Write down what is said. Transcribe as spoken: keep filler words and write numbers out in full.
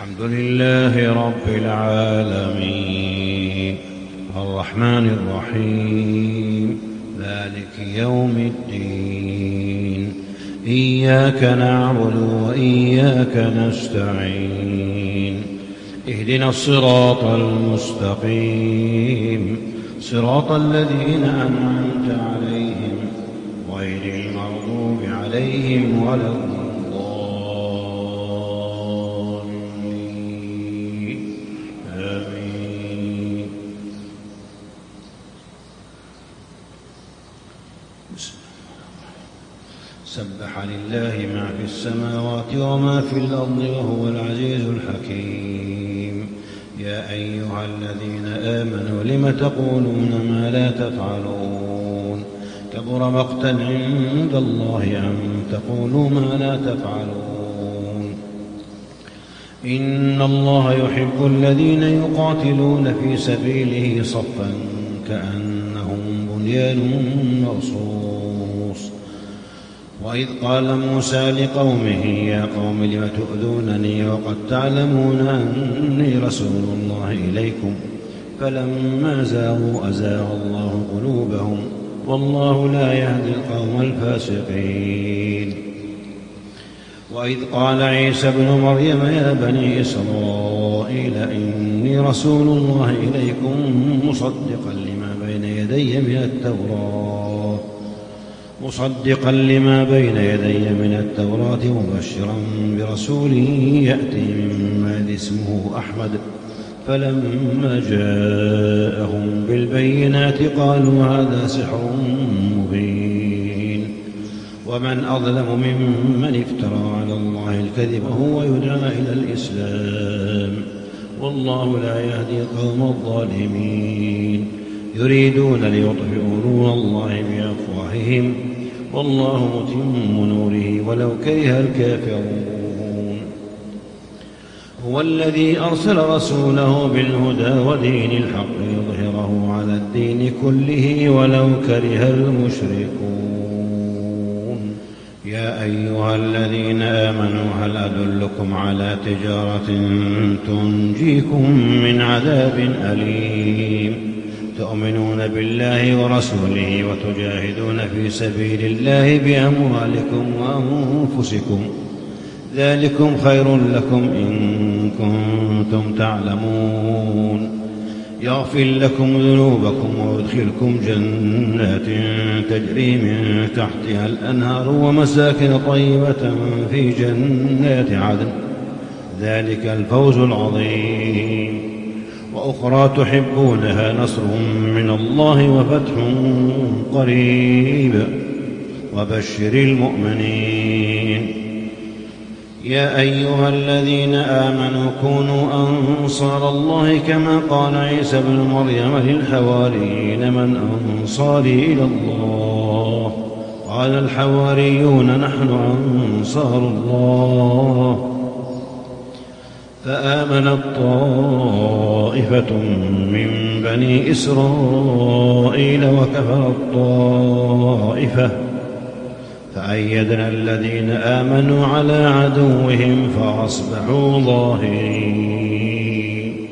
الحمد لله رب العالمين الرحمن الرحيم مالك يوم الدين إياك نعبد وإياك نستعين اهدنا الصراط المستقيم صراط الذين أنعمت عليهم غير المغضوب عليهم ولا الضالين آمين. سبح لله ما في السماوات وما في الأرض وهو العزيز الحكيم. يا أيها الذين آمنوا لم تقولون ما لا تفعلون كبر مقتا عند الله أن تقولوا ما لا تفعلون. إن الله يحب الذين يقاتلون في سبيله صفا كأنهم بنيان مرصوص. وإذ قال موسى لقومه يا قوم لم تؤذونني وقد تعلمون أني رسول الله إليكم فلما زاغوا أزاغ الله قلوبهم والله لا يهدي القوم الفاسقين. وإذ قال عيسى ابن مريم يا بني إسرائيل إني رسول الله إليكم مصدقا لما بين يدي من التوراة مصدقا لما بين يدي من التوراة مبشرا برسول يأتي من بعد اسمه أحمد. فلما جاءهم بالبينات قالوا هذا سحر مبين. ومن أظلم ممن افترى على الله الكذب وهو يدعى إلى الإسلام والله لا يهدي القوم الظالمين. يريدون ليطفئوا نور الله بأفواههم والله متم نوره ولو كره الكافرون. هو الذي أرسل رسوله بالهدى ودين الحق ليظهره على الدين كله ولو كره المشركون. يا أيها الذين آمنوا هل أدلكم على تجارة تنجيكم من عذاب أليم تؤمنون بالله ورسوله وتجاهدون في سبيل الله بأموالكم وأنفسكم ذلكم خير لكم إن كنتم تعلمون. يغفر لكم ذنوبكم ويدخلكم جنات تجري من تحتها الأنهار ومساكن طيبة في جنات عدن ذلك الفوز العظيم. وأخرى تحبونها نصر من الله وفتح قريب وبشر المؤمنين. يا أيها الذين آمنوا كونوا أنصار الله كما قال عيسى ابن مريم للحواريين من أنصاري إلى الله قال الحواريون نحن أنصار الله. فآمنت طائفة من بني إسرائيل وكفرت طائفة فأيدنا الذين آمنوا على عدوهم فأصبحوا ظاهرين.